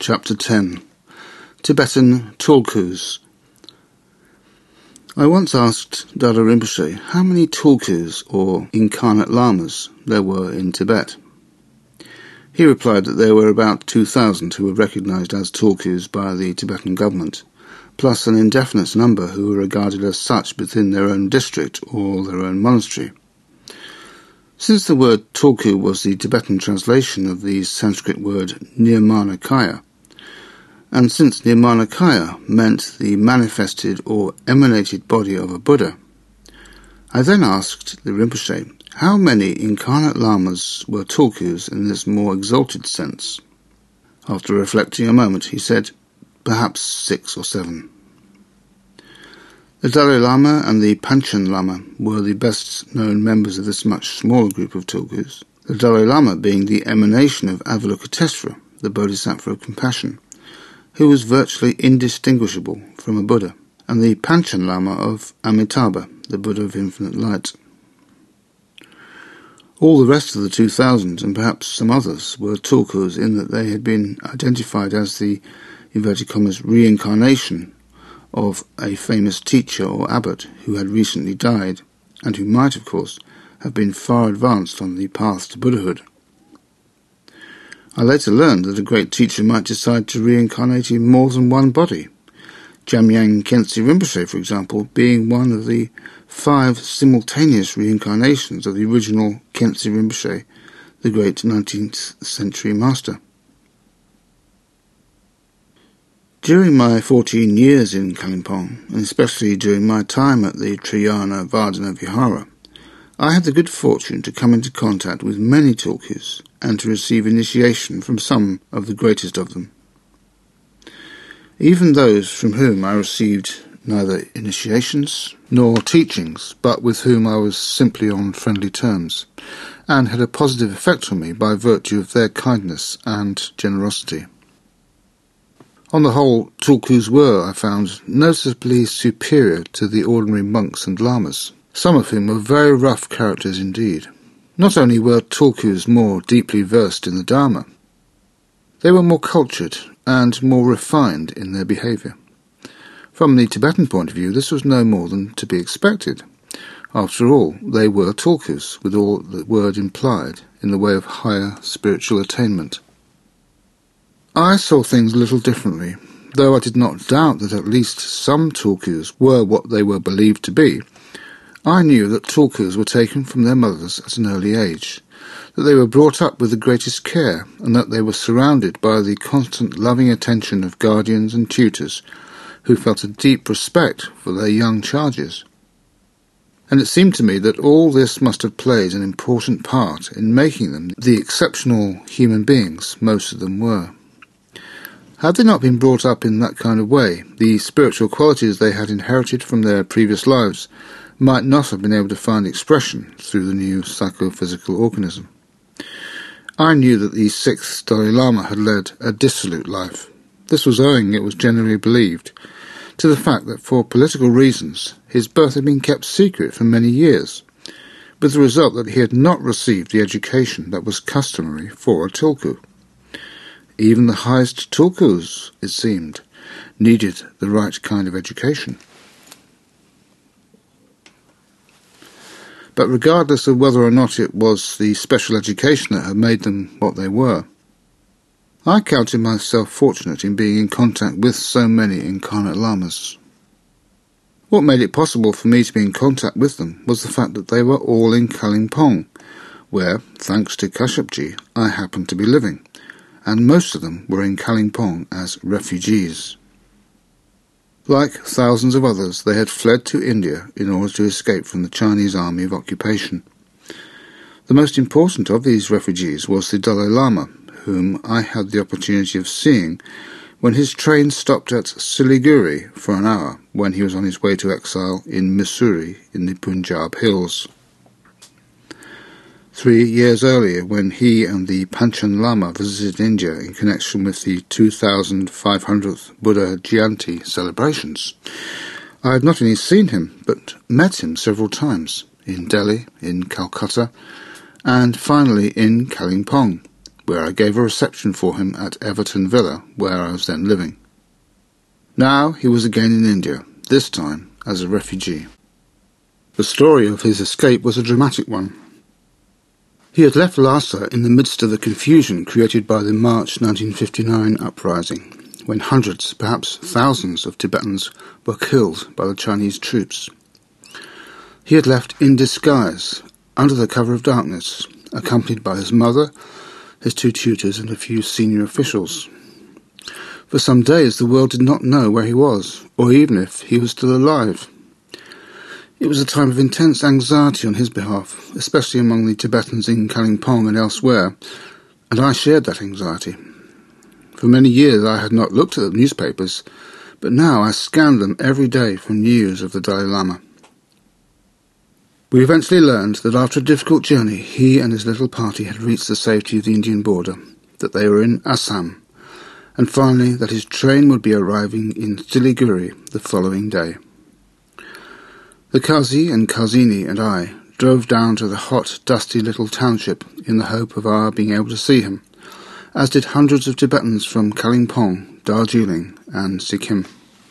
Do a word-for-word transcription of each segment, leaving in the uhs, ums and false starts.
Chapter ten. Tibetan Tulkus. I once asked Dada Rinpoche how many Tulkus, or incarnate lamas, there were in Tibet. He replied that there were about two thousand who were recognized as Tulkus by the Tibetan government, plus an indefinite number who were regarded as such within their own district or their own monastery. Since the word Tulku was the Tibetan translation of the Sanskrit word Nirmanakaya, and since Nirmanakaya meant the manifested or emanated body of a Buddha, I then asked the Rinpoche how many incarnate lamas were Tulkus in this more exalted sense. After reflecting a moment, he said, perhaps six or seven. The Dalai Lama and the Panchen Lama were the best-known members of this much smaller group of Tulkus, the Dalai Lama being the emanation of Avalokiteshvara, the Bodhisattva of compassion, who was virtually indistinguishable from a Buddha, and the Panchen Lama of Amitabha, the Buddha of infinite light. All the rest of the two thousand, and perhaps some others, were Tulkus in that they had been identified as the, inverted commas, reincarnation of a famous teacher or abbot who had recently died, and who might, of course, have been far advanced on the path to Buddhahood. I later learned that a great teacher might decide to reincarnate in more than one body, Jamyang Khyentse Rinpoche, for example, being one of the five simultaneous reincarnations of the original Khyentse Rinpoche, the great nineteenth century master. During my fourteen years in Kalimpong, and especially during my time at the Triyana Vardhana Vihara, I had the good fortune to come into contact with many Tulkus and to receive initiation from some of the greatest of them. Even those from whom I received neither initiations nor teachings, but with whom I was simply on friendly terms, and had a positive effect on me by virtue of their kindness and generosity. On the whole, Tulkus were, I found, noticeably superior to the ordinary monks and lamas, some of whom were very rough characters indeed. Not only were Tulkus more deeply versed in the Dharma, they were more cultured and more refined in their behaviour. From the Tibetan point of view, this was no more than to be expected. After all, they were Tulkus, with all the word implied in the way of higher spiritual attainment. I saw things a little differently. Though I did not doubt that at least some Tulkus were what they were believed to be, I knew that Tulkus were taken from their mothers at an early age, that they were brought up with the greatest care, and that they were surrounded by the constant loving attention of guardians and tutors who felt a deep respect for their young charges. And it seemed to me that all this must have played an important part in making them the exceptional human beings most of them were. Had they not been brought up in that kind of way, the spiritual qualities they had inherited from their previous lives might not have been able to find expression through the new psychophysical organism. I knew that the sixth Dalai Lama had led a dissolute life. This was owing, it was generally believed, to the fact that for political reasons his birth had been kept secret for many years, with the result that he had not received the education that was customary for a Tulku. Even the highest Tulkus, it seemed, needed the right kind of education. But regardless of whether or not it was the special education that had made them what they were, I counted myself fortunate in being in contact with so many incarnate lamas. What made it possible for me to be in contact with them was the fact that they were all in Kalimpong, where, thanks to Kashyapji, I happened to be living, and most of them were in Kalimpong as refugees. Like thousands of others, they had fled to India in order to escape from the Chinese army of occupation. The most important of these refugees was the Dalai Lama, whom I had the opportunity of seeing when his train stopped at Siliguri for an hour when he was on his way to exile in Missouri in the Punjab hills. Three years earlier, when he and the Panchen Lama visited India in connection with the two thousand five hundredth Buddha Jayanti celebrations, I had not only seen him, but met him several times, in Delhi, in Calcutta, and finally in Kalimpong, where I gave a reception for him at Everton Villa, where I was then living. Now he was again in India, this time as a refugee. The story of his escape was a dramatic one. He had left Lhasa in the midst of the confusion created by the March nineteen fifty-nine uprising, when hundreds, perhaps thousands of Tibetans were killed by the Chinese troops. He had left in disguise, under the cover of darkness, accompanied by his mother, his two tutors and a few senior officials. For some days the world did not know where he was, or even if he was still alive. It was a time of intense anxiety on his behalf, especially among the Tibetans in Kalimpong and elsewhere, and I shared that anxiety. For many years I had not looked at the newspapers, but now I scanned them every day for news of the Dalai Lama. We eventually learned that after a difficult journey, he and his little party had reached the safety of the Indian border, that they were in Assam, and finally that his train would be arriving in Siliguri the following day. The Kazi and Kazini and I drove down to the hot, dusty little township in the hope of our being able to see him, as did hundreds of Tibetans from Kalimpong, Darjeeling and Sikkim.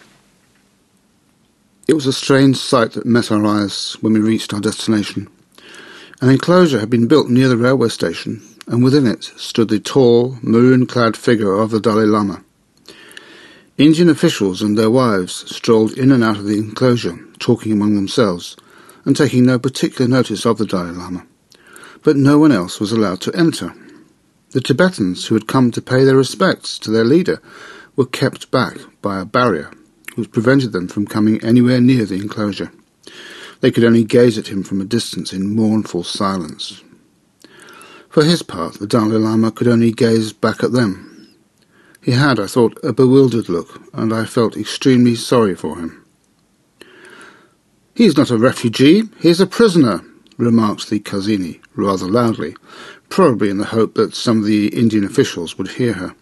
It was a strange sight that met our eyes when we reached our destination. An enclosure had been built near the railway station, and within it stood the tall, maroon-clad figure of the Dalai Lama. Indian officials and their wives strolled in and out of the enclosure, talking among themselves, and taking no particular notice of the Dalai Lama. But no one else was allowed to enter. The Tibetans who had come to pay their respects to their leader were kept back by a barrier, which prevented them from coming anywhere near the enclosure. They could only gaze at him from a distance in mournful silence. For his part, the Dalai Lama could only gaze back at them. He had, I thought, a bewildered look, and I felt extremely sorry for him. "He is not a refugee, he is a prisoner," remarked the Kazini, rather loudly, probably in the hope that some of the Indian officials would hear her.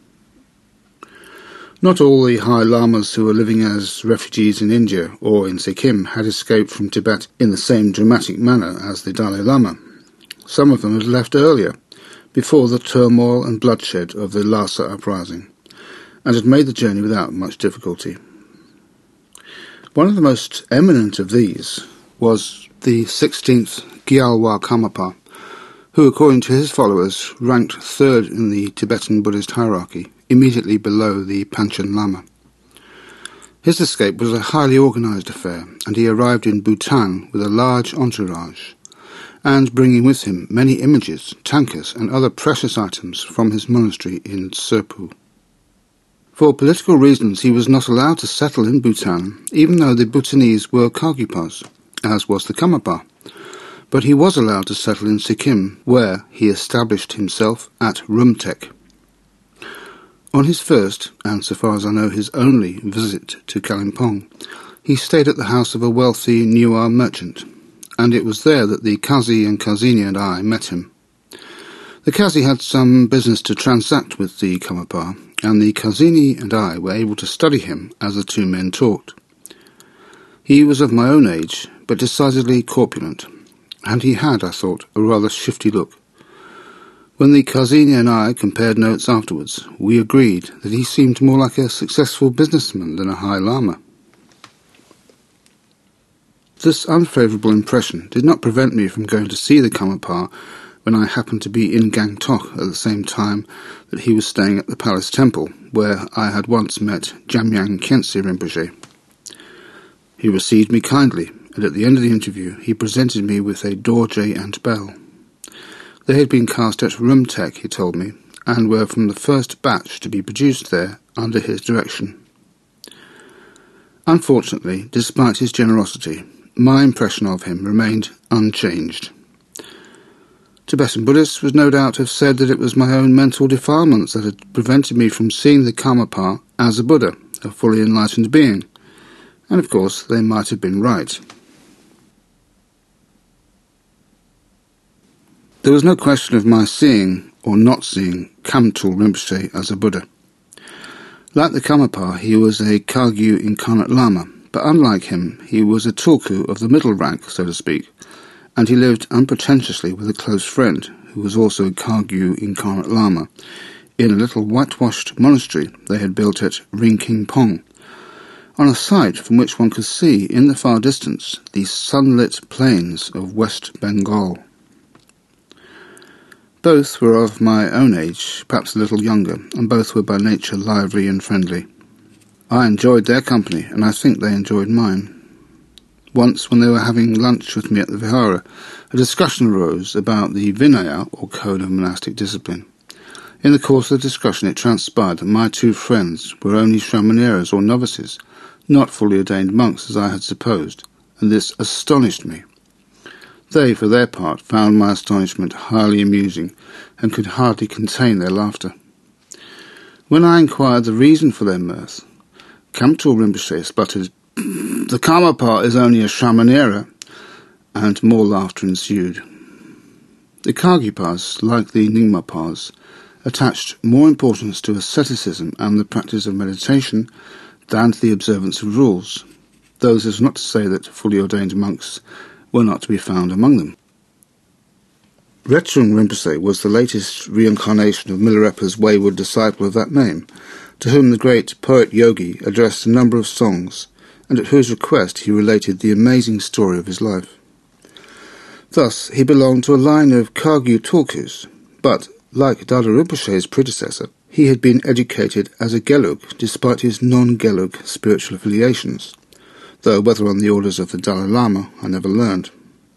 Not all the high lamas who were living as refugees in India or in Sikkim had escaped from Tibet in the same dramatic manner as the Dalai Lama. Some of them had left earlier, before the turmoil and bloodshed of the Lhasa uprising, and had made the journey without much difficulty. One of the most eminent of these was the sixteenth Gyalwa Karmapa, who, according to his followers, ranked third in the Tibetan Buddhist hierarchy, immediately below the Panchen Lama. His escape was a highly organised affair, and he arrived in Bhutan with a large entourage, and bringing with him many images, tankas, and other precious items from his monastery in Tserpu. For political reasons he was not allowed to settle in Bhutan, even though the Bhutanese were Kargyupas, as was the Karmapa, but he was allowed to settle in Sikkim, where he established himself at Rumtek. On his first, and so far as I know his only, visit to Kalimpong, he stayed at the house of a wealthy Newar merchant, and it was there that the Kazi and Kazini and I met him. The Kazi had some business to transact with the Karmapa, and the Kazini and I were able to study him as the two men talked. He was of my own age, but decidedly corpulent, and he had, I thought, a rather shifty look. When the Kazini and I compared notes afterwards, we agreed that he seemed more like a successful businessman than a high lama. This unfavourable impression did not prevent me from going to see the Karmapa when I happened to be in Gangtok at the same time that he was staying at the Palace Temple, where I had once met Jamyang Khyentse Rinpoche. He received me kindly, and at the end of the interview he presented me with a dorje and bell. They had been cast at Rumtek, he told me, and were from the first batch to be produced there under his direction. Unfortunately, despite his generosity, my impression of him remained unchanged. Tibetan Buddhists would no doubt have said that it was my own mental defilements that had prevented me from seeing the Karmapa as a Buddha, a fully enlightened being, and of course they might have been right. There was no question of my seeing or not seeing Kamtul Rinpoche as a Buddha. Like the Karmapa, he was a Kagyu incarnate Lama, but unlike him, he was a tulku of the middle rank, so to speak, and he lived unpretentiously with a close friend, who was also a Kagyu incarnate Lama, in a little whitewashed monastery they had built at Ringkingpong, on a site from which one could see in the far distance the sunlit plains of West Bengal. Both were of my own age, perhaps a little younger, and both were by nature lively and friendly. I enjoyed their company, and I think they enjoyed mine. Once, when they were having lunch with me at the Vihara, a discussion arose about the Vinaya, or code of monastic discipline. In the course of the discussion it transpired that my two friends were only Shamaneras or novices, not fully ordained monks as I had supposed, and this astonished me. They, for their part, found my astonishment highly amusing, and could hardly contain their laughter. When I inquired the reason for their mirth, Kamtul Rinpoche sputtered, "The Karmapa is only a Shamanera," and more laughter ensued. The Kagyipas, like the Nyingmapas, attached more importance to asceticism and the practice of meditation than to the observance of rules, though this is not to say that fully ordained monks were not to be found among them. Retchung Rinpoche was the latest reincarnation of Milarepa's wayward disciple of that name, to whom the great poet-yogi addressed a number of songs, and at whose request he related the amazing story of his life. Thus, he belonged to a line of Kagyu Tulkus, but, like Dada Rinpoche's predecessor, he had been educated as a Gelug despite his non-Gelug spiritual affiliations, though whether on the orders of the Dalai Lama I never learned.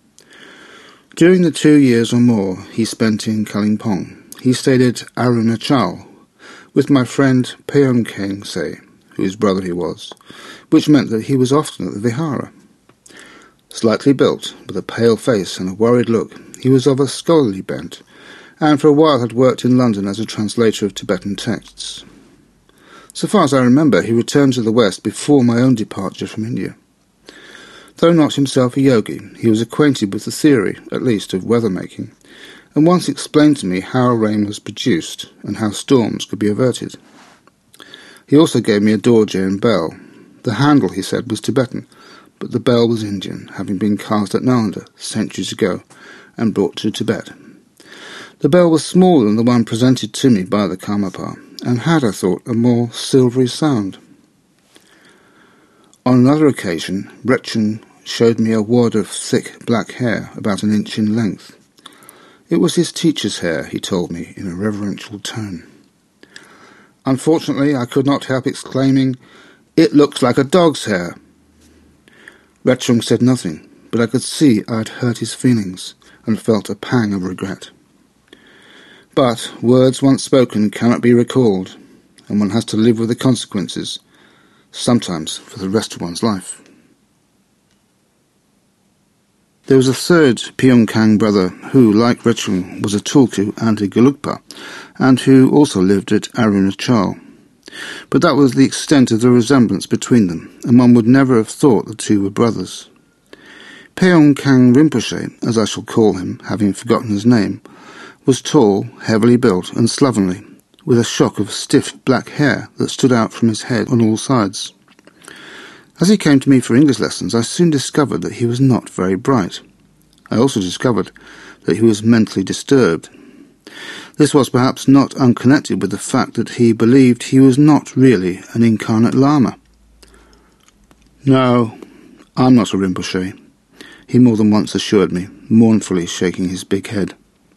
During the two years or more he spent in Kalimpong, he stayed at Arunachal with my friend Peong Kengse, whose brother he was, which meant that he was often at the Vihara. Slightly built, with a pale face and a worried look, he was of a scholarly bent, and for a while had worked in London as a translator of Tibetan texts. So far as I remember, he returned to the West before my own departure from India. Though not himself a yogi, he was acquainted with the theory, at least, of weather-making, and once explained to me how rain was produced and how storms could be averted. He also gave me a dorje and bell. The handle, he said, was Tibetan, but the bell was Indian, having been cast at Nalanda centuries ago and brought to Tibet. The bell was smaller than the one presented to me by the Karmapa, and had, I thought, a more silvery sound. On another occasion, Retchen showed me a wad of thick black hair, about an inch in length. It was his teacher's hair, he told me, in a reverential tone. Unfortunately, I could not help exclaiming, "It looks like a dog's hair!" Retchung said nothing, but I could see I had hurt his feelings, and felt a pang of regret. But words once spoken cannot be recalled, and one has to live with the consequences, sometimes for the rest of one's life. There was a third Pyeongkang brother who, like Retchung, was a Tulku and a Gelugpa, and who also lived at Arunachal. But that was the extent of the resemblance between them, and one would never have thought the two were brothers. Pyeongkang Rinpoche, as I shall call him, having forgotten his name, was tall, heavily built, and slovenly, with a shock of stiff black hair that stood out from his head on all sides. As he came to me for English lessons, I soon discovered that he was not very bright. I also discovered that he was mentally disturbed. This was perhaps not unconnected with the fact that he believed he was not really an incarnate Lama. "No, I'm not a Rinpoche," he more than once assured me, mournfully shaking his big head.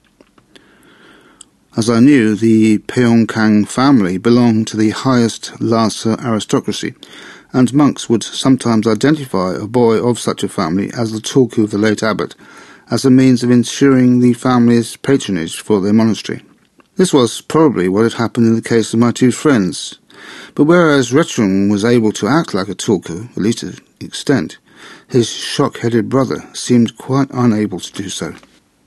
As I knew, the Pyeongkang family belonged to the highest Lhasa aristocracy, and monks would sometimes identify a boy of such a family as the Tulku of the late abbot, as a means of ensuring the family's patronage for their monastery. This was probably what had happened in the case of my two friends, but whereas Retchung was able to act like a Tulku, at least to an extent, his shock-headed brother seemed quite unable to do so.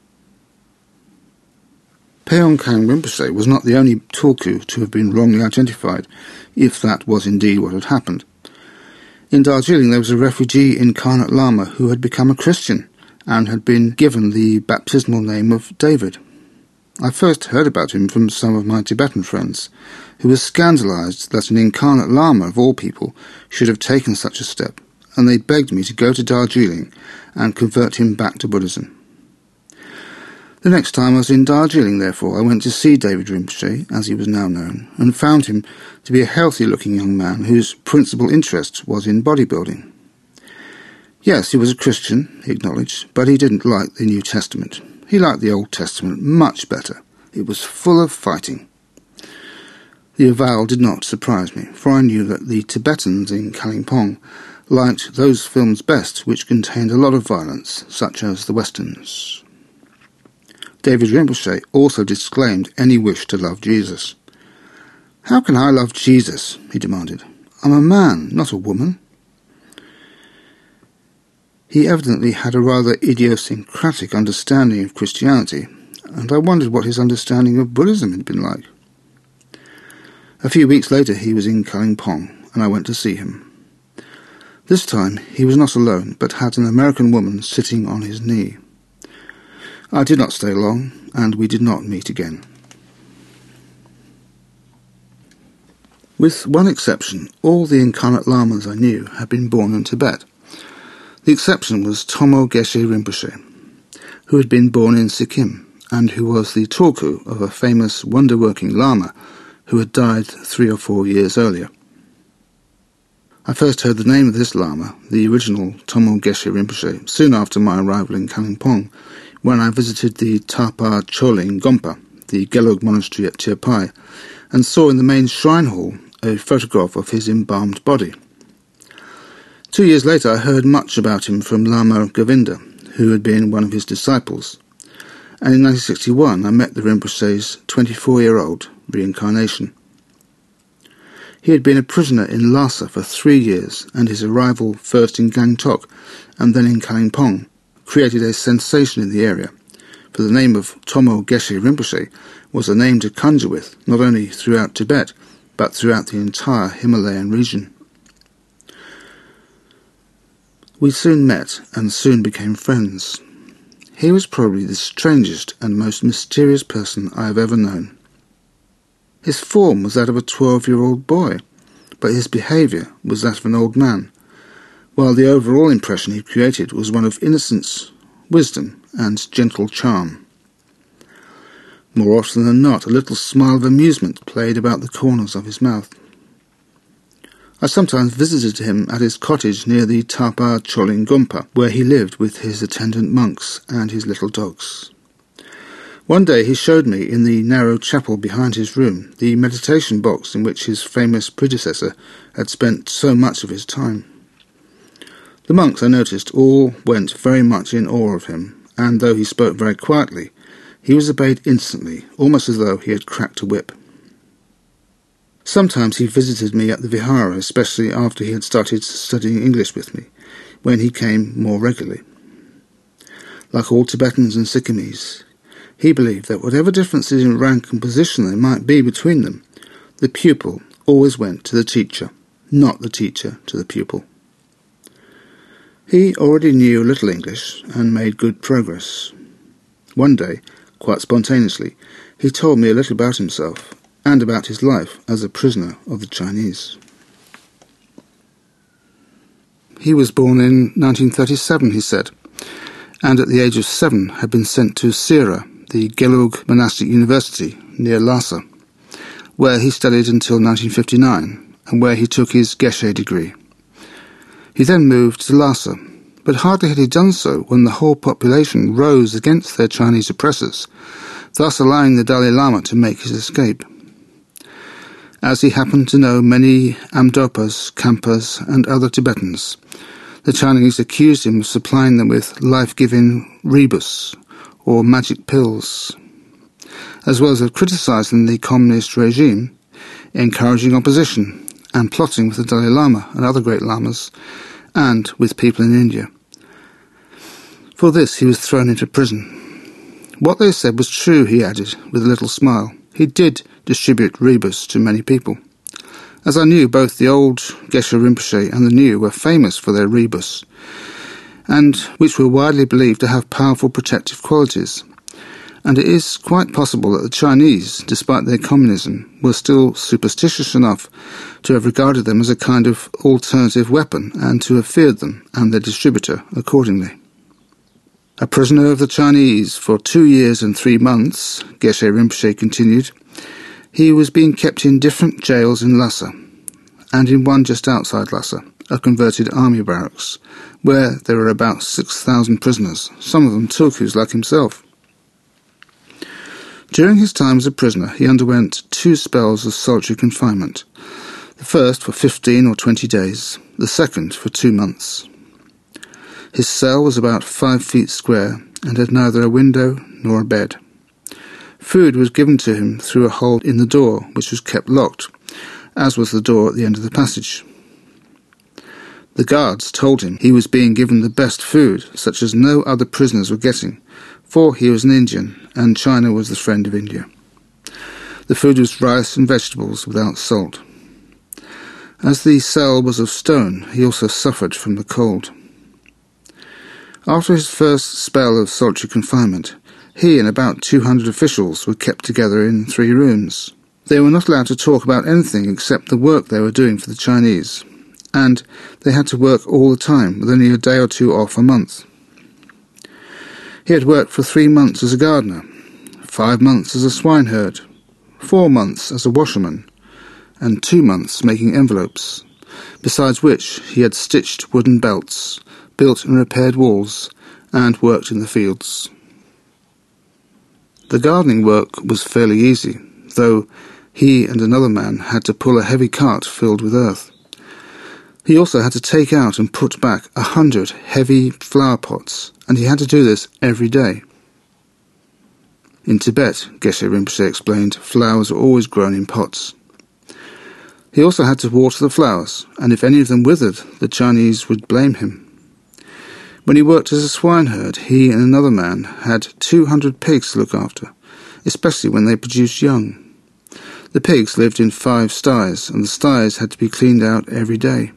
Pyeongkang Rinpoche was not the only Tulku to have been wrongly identified, if that was indeed what had happened. In Darjeeling there was a refugee incarnate Lama who had become a Christian, and had been given the baptismal name of David. I first heard about him from some of my Tibetan friends, who were scandalized that an incarnate Lama, of all people, should have taken such a step, and they begged me to go to Darjeeling and convert him back to Buddhism. The next time I was in Darjeeling, therefore, I went to see David Rinpoche, as he was now known, and found him to be a healthy-looking young man whose principal interest was in bodybuilding. Yes, he was a Christian, he acknowledged, but he didn't like the New Testament. He liked the Old Testament much better. It was full of fighting. The avowal did not surprise me, for I knew that the Tibetans in Kalimpong liked those films best which contained a lot of violence, such as the Westerns. David Rinpoche also disclaimed any wish to love Jesus. "How can I love Jesus?" he demanded. "I'm a man, not a woman." He evidently had a rather idiosyncratic understanding of Christianity, and I wondered what his understanding of Buddhism had been like. A few weeks later he was in Kalimpong, and I went to see him. This time he was not alone, but had an American woman sitting on his knee. I did not stay long, and we did not meet again. With one exception, all the incarnate lamas I knew had been born in Tibet. The exception was Tomo Geshe Rinpoche, who had been born in Sikkim, and who was the Tulku of a famous wonder-working lama who had died three or four years earlier. I first heard the name of this lama, the original Tomo Geshe Rinpoche, soon after my arrival in Kalimpong, when I visited the Tapa Choling Gompa, the Gelug monastery at Tirpai, and saw in the main shrine hall a photograph of his embalmed body. Two years later I heard much about him from Lama Govinda, who had been one of his disciples, and in nineteen sixty-one I met the Rinpoche's twenty-four-year-old reincarnation. He had been a prisoner in Lhasa for three years, and his arrival first in Gangtok and then in Kalimpong created a sensation in the area, for the name of Tomo Geshe Rinpoche was a name to conjure with, not only throughout Tibet, but throughout the entire Himalayan region. We soon met and soon became friends. He was probably the strangest and most mysterious person I have ever known. His form was that of a twelve-year-old boy, but his behaviour was that of an old man, while the overall impression he created was one of innocence, wisdom, and gentle charm. More often than not, a little smile of amusement played about the corners of his mouth. I sometimes visited him at his cottage near the Tapa Choling Gompa, where he lived with his attendant monks and his little dogs. One day he showed me in the narrow chapel behind his room the meditation box in which his famous predecessor had spent so much of his time. The monks, I noticed, all went very much in awe of him, and though he spoke very quietly, he was obeyed instantly, almost as though he had cracked a whip. Sometimes he visited me at the Vihara, especially after he had started studying English with me, when he came more regularly. Like all Tibetans and Sikkimese, he believed that whatever differences in rank and position there might be between them, the pupil always went to the teacher, not the teacher to the pupil. He already knew a little English and made good progress. One day, quite spontaneously, he told me a little about himself and about his life as a prisoner of the Chinese. He was born in nineteen thirty-seven, he said, and at the age of seven had been sent to Sira, the Gelug Monastic University near Lhasa, where he studied until nineteen fifty-nine, and where he took his Geshe degree. He then moved to Lhasa, but hardly had he done so when the whole population rose against their Chinese oppressors, thus allowing the Dalai Lama to make his escape. As he happened to know many Amdopas, Kampas, and other Tibetans, the Chinese accused him of supplying them with life-giving rebus, or magic pills, as well as of criticising the communist regime, encouraging opposition, and plotting with the Dalai Lama and other great lamas, and with people in India. For this he was thrown into prison. What they said was true, he added, with a little smile. He did distribute rebus to many people. As I knew, both the old Geshe Rinpoche and the new were famous for their rebus, and which were widely believed to have powerful protective qualities. And it is quite possible that the Chinese, despite their communism, were still superstitious enough to have regarded them as a kind of alternative weapon and to have feared them and their distributor accordingly. A prisoner of the Chinese for two years and three months, Geshe Rinpoche continued, he was being kept in different jails in Lhasa, and in one just outside Lhasa, a converted army barracks, where there were about six thousand prisoners, some of them tulkus like himself. During his time as a prisoner, he underwent two spells of solitary confinement, the first for fifteen or twenty days, the second for two months. His cell was about five feet square and had neither a window nor a bed. Food was given to him through a hole in the door, which was kept locked, as was the door at the end of the passage. The guards told him he was being given the best food, such as no other prisoners were getting, for he was an Indian, and China was the friend of India. The food was rice and vegetables without salt. As the cell was of stone, he also suffered from the cold. After his first spell of solitary confinement, he and about two hundred officials were kept together in three rooms. They were not allowed to talk about anything except the work they were doing for the Chinese, and they had to work all the time, with only a day or two off a month. He had worked for three months as a gardener, five months as a swineherd, four months as a washerman, and two months making envelopes, besides which he had stitched wooden belts, built and repaired walls, and worked in the fields. The gardening work was fairly easy, though he and another man had to pull a heavy cart filled with earth. He also had to take out and put back a hundred heavy flower pots, and he had to do this every day. In Tibet, Geshe Rinpoche explained, flowers are always grown in pots. He also had to water the flowers, and if any of them withered, the Chinese would blame him. When he worked as a swineherd, he and another man had two hundred pigs to look after, especially when they produced young. The pigs lived in five sties, and the sties had to be cleaned out every day.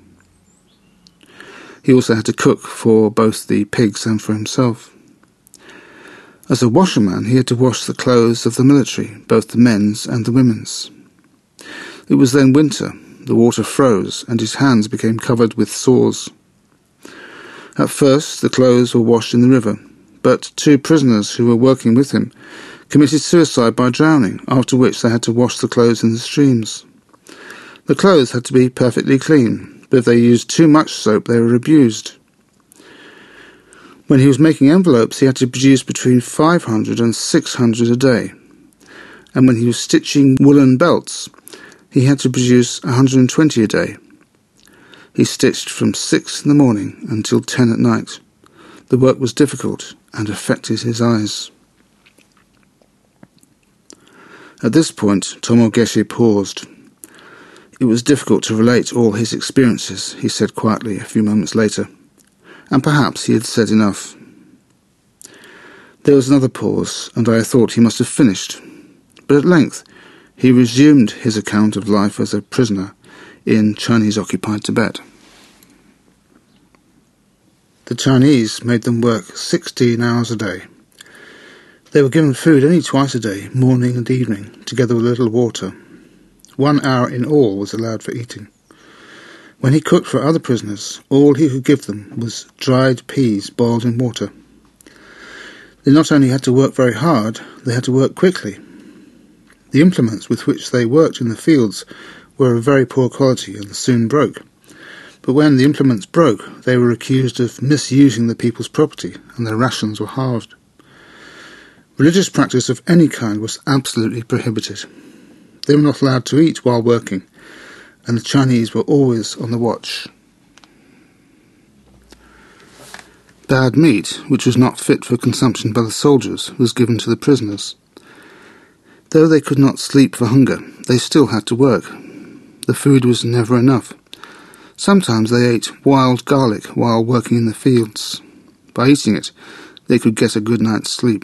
He also had to cook for both the pigs and for himself. As a washerman, he had to wash the clothes of the military, both the men's and the women's. It was then winter, the water froze, and his hands became covered with sores. At first, the clothes were washed in the river, but two prisoners who were working with him committed suicide by drowning, after which they had to wash the clothes in the streams. The clothes had to be perfectly clean, but if they used too much soap, they were abused. When he was making envelopes, he had to produce between five hundred and six hundred a day, and when he was stitching woolen belts, he had to produce one hundred twenty a day. He stitched from six in the morning until ten at night. The work was difficult and affected his eyes. At this point, Tomo Geshe paused. It was difficult to relate all his experiences, he said quietly a few moments later, and perhaps he had said enough. There was another pause, and I thought he must have finished, but at length he resumed his account of life as a prisoner in Chinese-occupied Tibet. The Chinese made them work sixteen hours a day. They were given food only twice a day, morning and evening, together with a little water. One hour in all was allowed for eating. When he cooked for other prisoners, all he could give them was dried peas boiled in water. They not only had to work very hard, they had to work quickly. The implements with which they worked in the fields were of very poor quality and soon broke. But when the implements broke, they were accused of misusing the people's property, and their rations were halved. Religious practice of any kind was absolutely prohibited. They were not allowed to eat while working, and the Chinese were always on the watch. Bad meat, which was not fit for consumption by the soldiers, was given to the prisoners. Though they could not sleep for hunger, they still had to work. The food was never enough. Sometimes they ate wild garlic while working in the fields. By eating it, they could get a good night's sleep.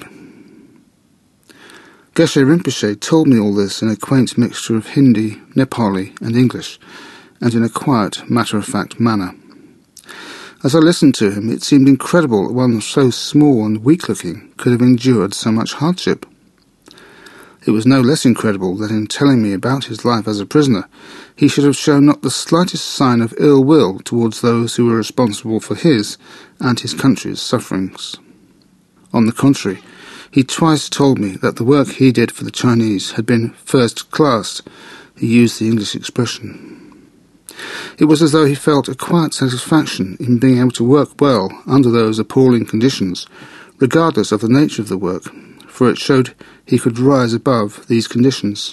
Geshe Rinpoche told me all this in a quaint mixture of Hindi, Nepali and English, and in a quiet, matter-of-fact manner. As I listened to him, it seemed incredible that one so small and weak-looking could have endured so much hardship. It was no less incredible that in telling me about his life as a prisoner, he should have shown not the slightest sign of ill will towards those who were responsible for his and his country's sufferings. On the contrary, he twice told me that the work he did for the Chinese had been first class. He used the English expression. It was as though he felt a quiet satisfaction in being able to work well under those appalling conditions, regardless of the nature of the work, for it showed he could rise above these conditions.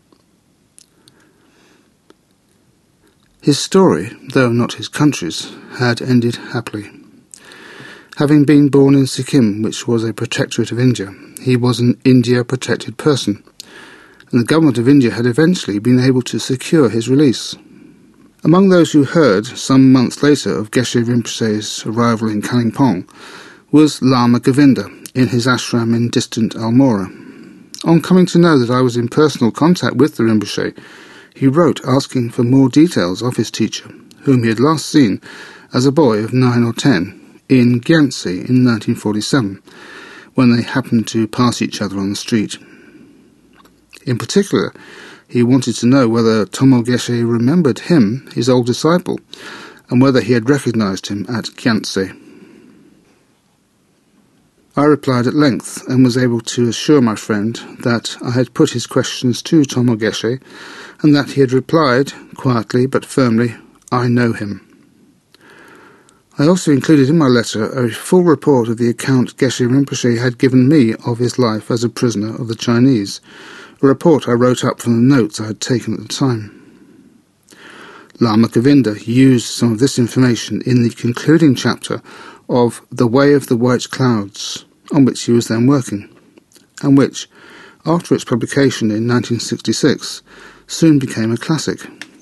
His story, though not his country's, had ended happily. Having been born in Sikkim, which was a protectorate of India, he was an India-protected person, and the government of India had eventually been able to secure his release. Among those who heard, some months later, of Geshe Rinpoche's arrival in Kalimpong was Lama Govinda in his ashram in distant Almora. On coming to know that I was in personal contact with the Rinpoche, he wrote asking for more details of his teacher, whom he had last seen as a boy of nine or ten in Gyantse in nineteen forty-seven, when they happened to pass each other on the street. In particular, he wanted to know whether Tomo Geshe remembered him, his old disciple, and whether he had recognized him at Gyantse. I replied at length, and was able to assure my friend that I had put his questions to Tomo Geshe, and that he had replied, quietly but firmly, "I know him." I also included in my letter a full report of the account Geshe Rinpoche had given me of his life as a prisoner of the Chinese, a report I wrote up from the notes I had taken at the time. Lama Govinda used some of this information in the concluding chapter of The Way of the White Clouds, on which he was then working, and which, after its publication in nineteen sixty-six, soon became a classic.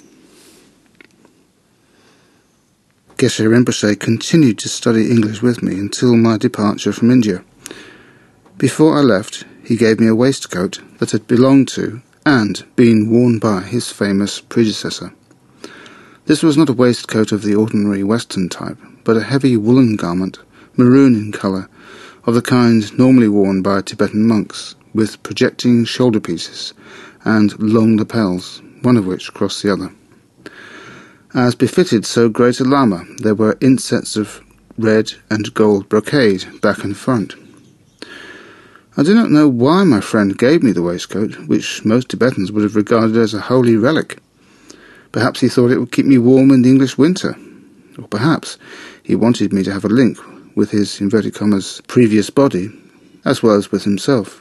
Geshe Rinpoche continued to study English with me until my departure from India. Before I left, he gave me a waistcoat that had belonged to and been worn by his famous predecessor. This was not a waistcoat of the ordinary Western type, but a heavy woolen garment, maroon in colour, of the kind normally worn by Tibetan monks, with projecting shoulder pieces and long lapels, one of which crossed the other. As befitted so great a lama, there were insets of red and gold brocade back and front. I do not know why my friend gave me the waistcoat, which most Tibetans would have regarded as a holy relic. Perhaps he thought it would keep me warm in the English winter, or perhaps he wanted me to have a link with his, inverted commas, previous body, as well as with himself.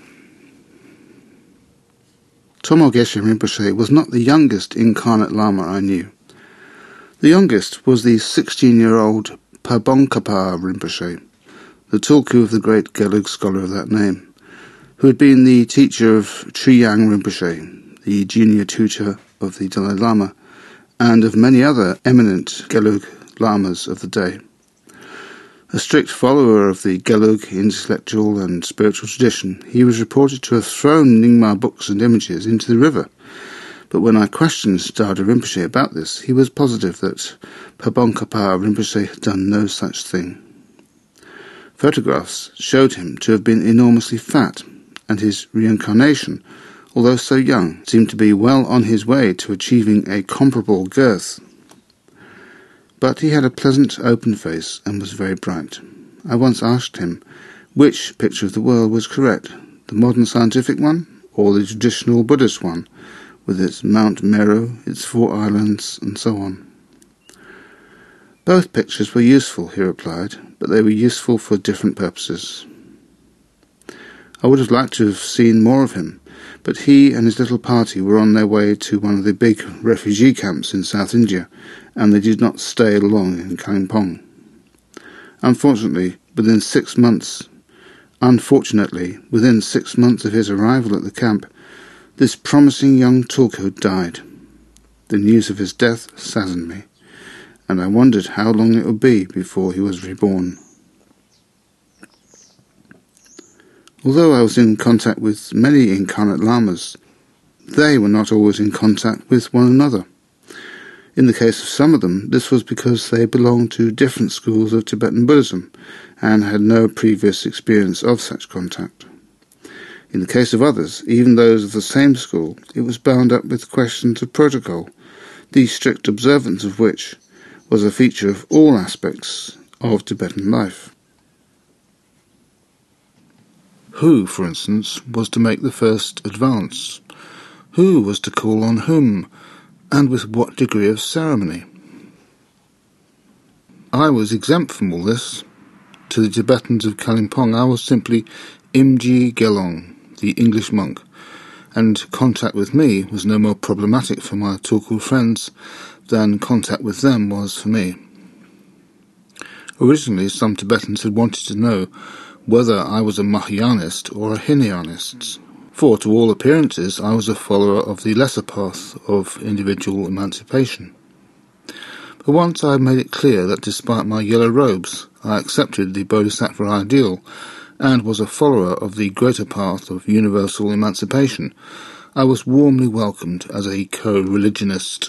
Tomo Geshe Rinpoche was not the youngest incarnate lama I knew. The youngest was the sixteen-year-old Pabongkapa Rinpoche, the tulku of the great Gelug scholar of that name, who had been the teacher of Triyang Rinpoche, the junior tutor of the Dalai Lama, and of many other eminent Gelug lamas of the day. A strict follower of the Gelug intellectual and spiritual tradition, he was reported to have thrown Nyingma books and images into the river. But when I questioned Dada Rinpoche about this, he was positive that Pabongkapa Rinpoche had done no such thing. Photographs showed him to have been enormously fat, and his reincarnation, although so young, seemed to be well on his way to achieving a comparable girth. But he had a pleasant, open face and was very bright. I once asked him which picture of the world was correct, the modern scientific one or the traditional Buddhist one, with its Mount Meru, its four islands, and so on. Both pictures were useful, he replied, but they were useful for different purposes. I would have liked to have seen more of him, but he and his little party were on their way to one of the big refugee camps in South India, and they did not stay long in Kalimpong. Unfortunately, within six months, unfortunately, within six months of his arrival at the camp, this promising young tulku died. The news of his death saddened me, and I wondered how long it would be before he was reborn. Although I was in contact with many incarnate lamas, they were not always in contact with one another. In the case of some of them, this was because they belonged to different schools of Tibetan Buddhism and had no previous experience of such contact. In the case of others, even those of the same school, it was bound up with questions of protocol, the strict observance of which was a feature of all aspects of Tibetan life. Who, for instance, was to make the first advance? Who was to call on whom, and with what degree of ceremony? I was exempt from all this. To the Tibetans of Kalimpong I was simply Imji Gelong, the English monk, and contact with me was no more problematic for my Turku friends than contact with them was for me. Originally, some Tibetans had wanted to know whether I was a Mahayanist or a Hinayanist, for to all appearances I was a follower of the lesser path of individual emancipation. But once I had made it clear that despite my yellow robes I accepted the Bodhisattva ideal and was a follower of the greater path of universal emancipation, I was warmly welcomed as a co-religionist.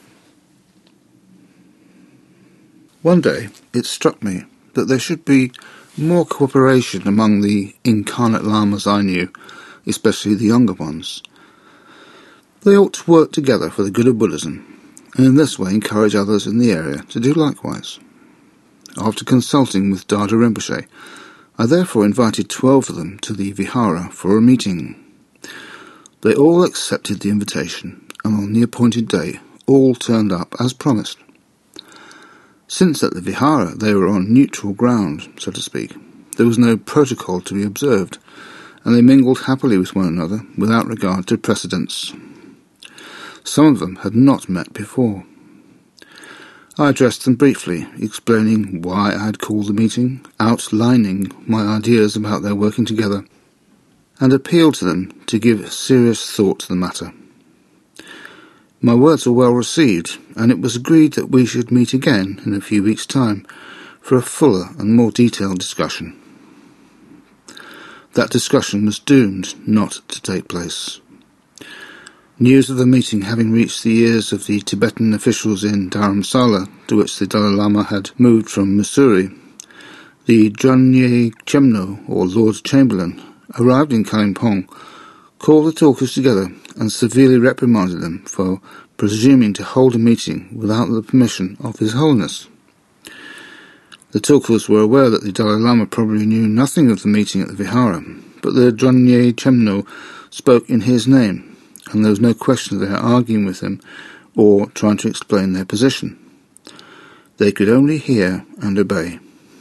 One day it struck me that there should be more cooperation among the incarnate lamas I knew, especially the younger ones. They ought to work together for the good of Buddhism, and in this way encourage others in the area to do likewise. After consulting with Dada Rinpoche, I therefore invited twelve of them to the Vihara for a meeting. They all accepted the invitation, and on the appointed day all turned up as promised. Since at the Vihara they were on neutral ground, so to speak, there was no protocol to be observed, and they mingled happily with one another without regard to precedents. Some of them had not met before. I addressed them briefly, explaining why I had called the meeting, outlining my ideas about their working together, and appealed to them to give serious thought to the matter. My words were well received, and it was agreed that we should meet again in a few weeks' time for a fuller and more detailed discussion. That discussion was doomed not to take place. News of the meeting having reached the ears of the Tibetan officials in Dharamsala, to which the Dalai Lama had moved from Mussoorie, the Dranye Chemno, or Lord Chamberlain, arrived in Kalimpong, called the talkers together and severely reprimanded them for presuming to hold a meeting without the permission of His Holiness. The talkers were aware that the Dalai Lama probably knew nothing of the meeting at the Vihara, but the Dranye Chemno spoke in his name, and there was no question of their arguing with him or trying to explain their position. They could only hear and obey.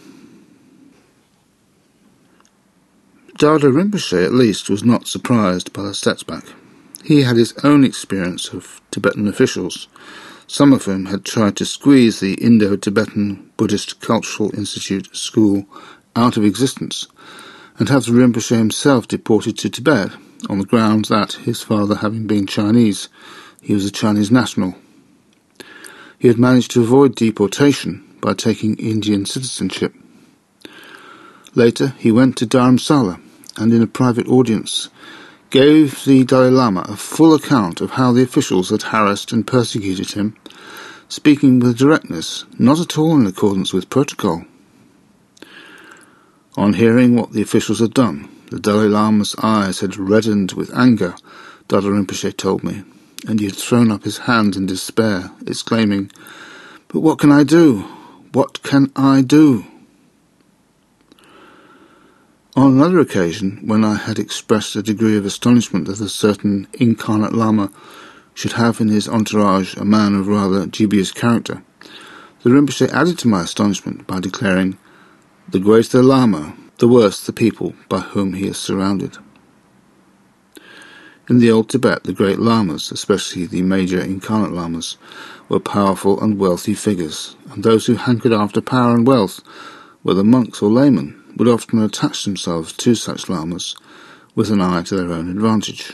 Dada Rinpoche, at least, was not surprised by the setback. He had his own experience of Tibetan officials, some of whom had tried to squeeze the Indo-Tibetan Buddhist Cultural Institute school out of existence, and have the Rinpoche himself deported to Tibet on the grounds that, his father having been Chinese, he was a Chinese national. He had managed to avoid deportation by taking Indian citizenship. Later he went to Dharamsala, and in a private audience gave the Dalai Lama a full account of how the officials had harassed and persecuted him, speaking with directness, not at all in accordance with protocol. On hearing what the officials had done, the Dalai Lama's eyes had reddened with anger, Dada Rinpoche told me, and he had thrown up his hands in despair, exclaiming, "But what can I do? What can I do?" On another occasion, when I had expressed a degree of astonishment that a certain incarnate Lama should have in his entourage a man of rather dubious character, the Rinpoche added to my astonishment by declaring, "The greater the Lama, the worse the people by whom he is surrounded." In the old Tibet, the great Lamas, especially the major incarnate Lamas, were powerful and wealthy figures, and those who hankered after power and wealth, whether monks or laymen, would often attach themselves to such Lamas with an eye to their own advantage.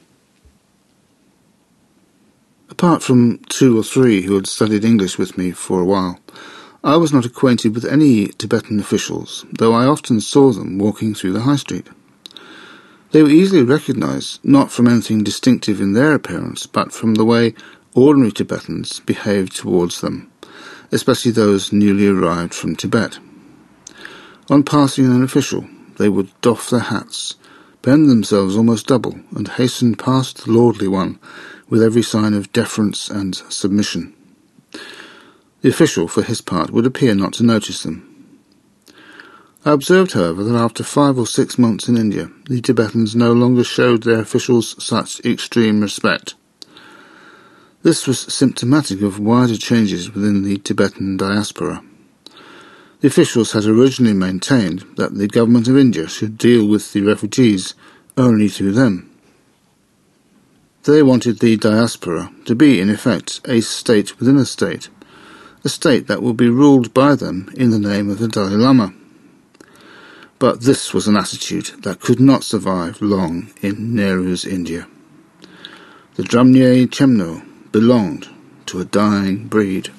Apart from two or three who had studied English with me for a while, I was not acquainted with any Tibetan officials, though I often saw them walking through the high street. They were easily recognized, not from anything distinctive in their appearance, but from the way ordinary Tibetans behaved towards them, especially those newly arrived from Tibet. On passing an official, they would doff their hats, bend themselves almost double, and hasten past the lordly one with every sign of deference and submission. The official, for his part, would appear not to notice them. I observed, however, that after five or six months in India, the Tibetans no longer showed their officials such extreme respect. This was symptomatic of wider changes within the Tibetan diaspora. The officials had originally maintained that the government of India should deal with the refugees only through them. They wanted the diaspora to be, in effect, a state within a state, a state that would be ruled by them in the name of the Dalai Lama. But this was an attitude that could not survive long in Nehru's India. The Drumye Chemno belonged to a dying breed.